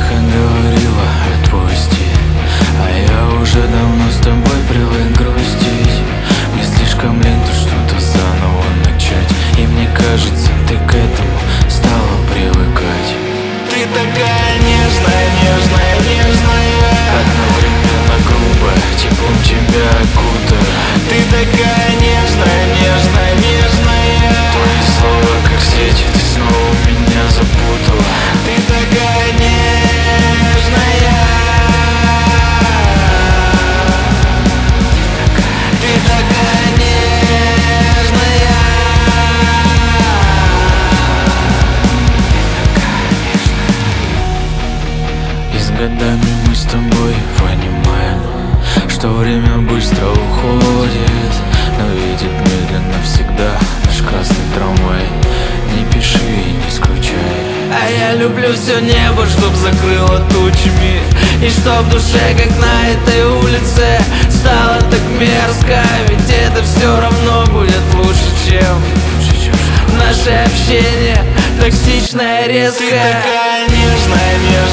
тихо говорила отпусти, а я уже давно с тобой привык грустить. Мне слишком лень тут что-то заново начать, и мне кажется, ты к этому стала привыкать. Ты такая нежная, нежная, нежная, одновременно грубая, теплом тебя окутая. Ты такая нежная, нежная, нежная, твои слова как сеть, ты снова меня запутала. Ты такая нежная, ты такая нежная, и с годами мы с тобой понимаем, что время быстро уходит, но едет медленно всегда наш красный трамвай. Не пиши и не скучай. А я люблю все небо, чтоб закрыло тучами, и чтоб в душе, как на этой улице, стало так мерзко. Ведь это все равно будет лучше, чем наше общение токсичное, резкое. Ты такая нежная, нежная.